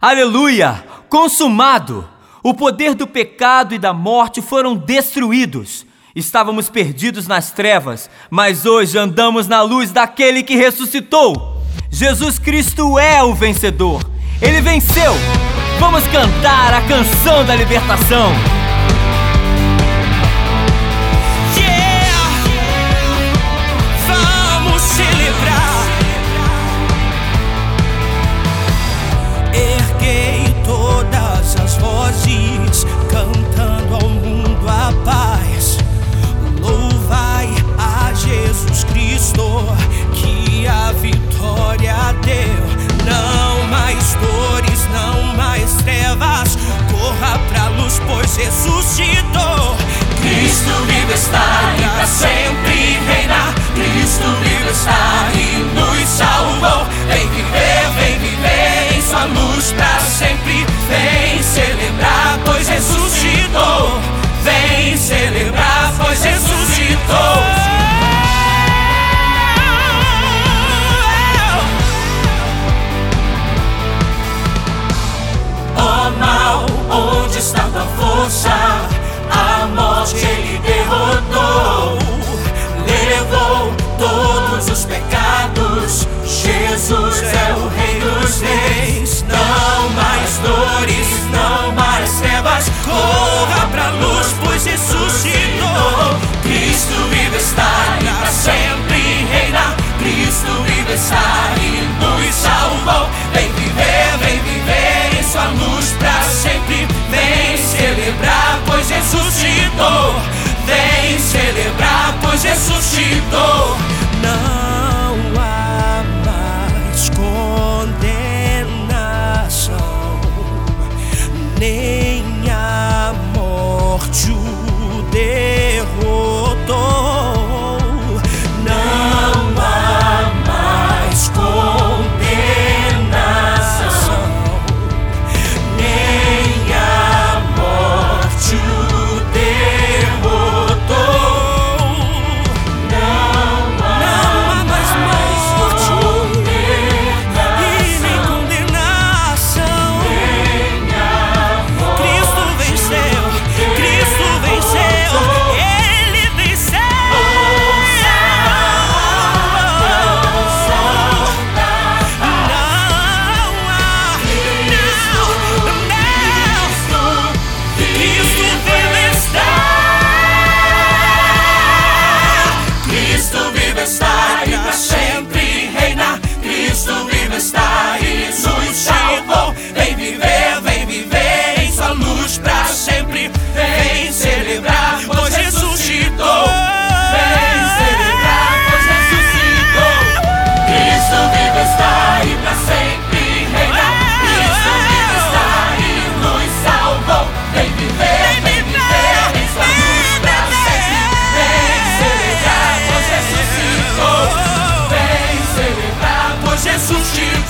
Aleluia! Consumado! O poder do pecado e da morte foram destruídos. Estávamos perdidos nas trevas, mas hoje andamos na luz daquele que ressuscitou. Jesus Cristo é o vencedor. Ele venceu. Vamos cantar a canção da libertação. Vamos celebrar. Erguei todas as vozes, cantando ao mundo a paz. Louvai a Jesus Cristo, que a vitória deu. Não mais dores, não mais trevas, corra pra luz, pois ressuscitou. Cristo vive está e pra sempre reina. Cristo vive está e nos salvou. Vem viver em sua luz pra sempre. Vem celebrar, pois ressuscitou. Vem celebrar, pois ressuscitou. Ó mal, onde está tua força? A morte ele derrotou. Levou todos os pecados. Jesus é o Rei dos Reis. Não mais dores, não mais trevas, corra pra luz, pois ressuscitou. Cristo vive está e pra sempre reina. Cristo vive está e nos salvou. Vem viver em sua luz pra sempre. Vem celebrar, pois ressuscitou. Vem celebrar, pois ressuscitou. Não há mais condenação, nem a morte o derrotou. Não há mais condenação, nem a morte o derrotou. Não há mais morte e nem condenação. Cristo venceu, Cristo venceu, Ele venceu. Cristo vive está. Cristo vive está e pra sempre reina. Cristo vive está e nos salvou. Vem viver em sua luz pra sempre. Vem celebrar, pois ressuscitou. Vem celebrar, pois ressuscitou. Cristo vive está e pra sempre reina. Cristo vive está e nos salvou. Vem viver em sua luz pra sempre. Vem celebrar, pois ressuscitou. Vem celebrar, pois ressuscitou.